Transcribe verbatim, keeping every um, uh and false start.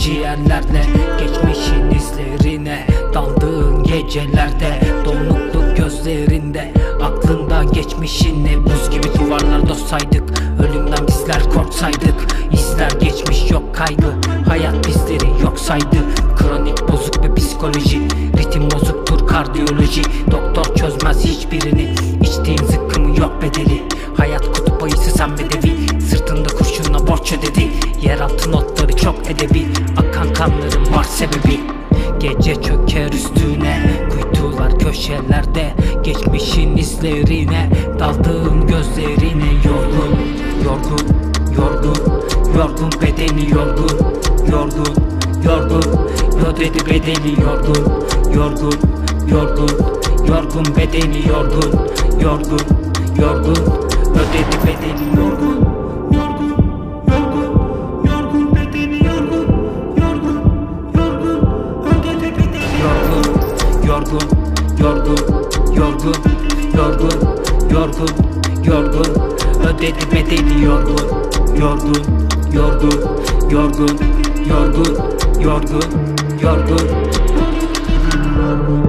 ciğerlerle, geçmişin izlerine daldığın gecelerde, donuklu gözlerinde, aklında geçmişinle buz gibi duvarlarda saydık. Ölümden bizler korksaydık, izler geçmiş yok kaygı, hayat bizleri yok saydı. Kronik bozuk bir psikoloji, ritim bozuktur kardiyoloji, doktor çözmez hiçbirini, içtiğin zıkkımı yok bedeli. Hayat kutup ayısı sen bedevi, sırtında kurşunla borç ödedi. Yeraltı notları çok edebi, akan kanların var sebebi. Gece çöker üstüne, kuytular köşelerde, geçmişin izlerine daldığım gözlerine. Yorgun, yorgun, yorgun, yorgun bedeni yorgun, yorgun, yorgun, yo dedi bedeni yorgun, yorgun, yorgun, yorgun bedeni yorgun, yorgun, yorgun, yo dedi bedeni yorgun. Yorgun, yorgun, yorgun, yorgun, yorgun, yorgun, ödedi bedeni yorgun, yorgun, yorgun, yorgun, yorgun, yorgun, yorgun, yorgun.